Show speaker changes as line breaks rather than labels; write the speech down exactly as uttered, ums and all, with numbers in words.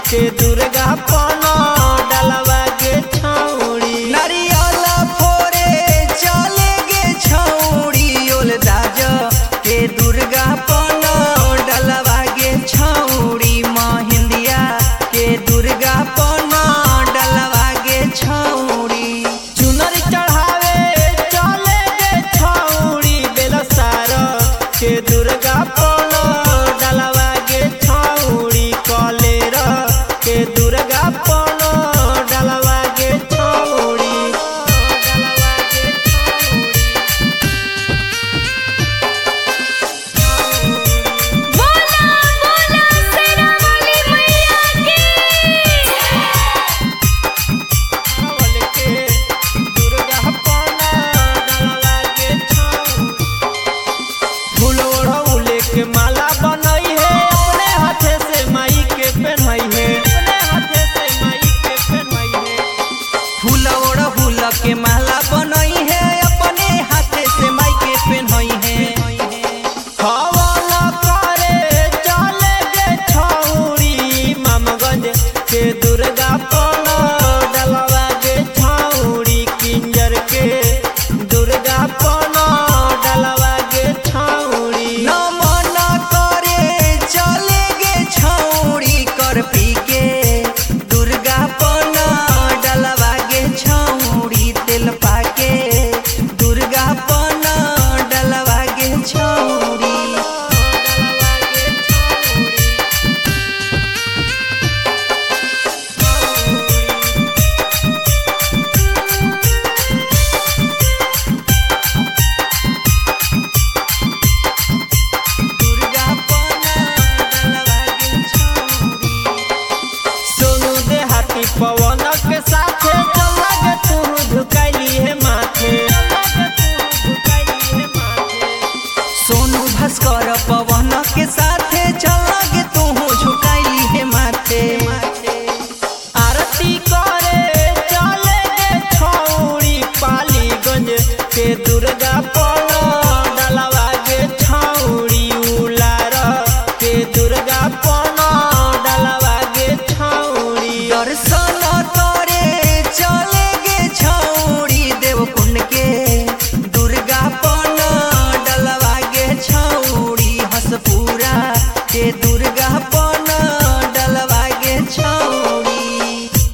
के दुर्गा पना डलवा गे छौड़ी
नारियल फोरे चले गे छौड़ी ओल दाज के दुर्गा पना डलवा गे छौड़ी महिंदिया के दुर्गा पना डलवा गे छौड़ी
चुनर चढ़ावे चले गे छौड़ी बेलसार के दुर्गा पना डलवा गे छौड़ी कलेर के दुर्गा पना डलवा गे छौड़ी डलवा गे
बोला बोला शेरा वाली मैया की
छौड़ी के दुर्गा पना डलवा गे छौड़ी फूल ओढ़ौले के माला बनई है अपने हाथे से माई के पहनाई है अपने हाथे से माई के पहनाई है
फूल ओढ़ फूल के माला बनई है अपने हाथे से माई के पहनई है
हवाला करे चले गे छौड़ी मामगंज के दुर्गा पना डलवा गे छौड़ी किंजर के दुर्गा पना डलवा गे छौड़ी
नमन करे चले गे छौड़ी कर पी के दुर्गा पना डलवा गे छौड़ी तेल पाके दुर्गा पना डलवा गे छौड़ी दुर्गा पना डलवा गे छौड़ी
सोनू देहाती पवन के साथे चला गे तू झुकाइली है माथे
सोनू भास्कर पवन के साथे चल गे तू झुकाइली है माथे
आरती करे चले गे छौड़ी पालीगंज के दुर्गा पना डलवा गे छौड़ी उलार के दुर्गा पना डलवा गे छौड़ी
दर्शन करे चले गे छौड़ी देवकुंड के दुर्गा पना डलवा गे छौड़ी हसपुरा के दुर्गा पना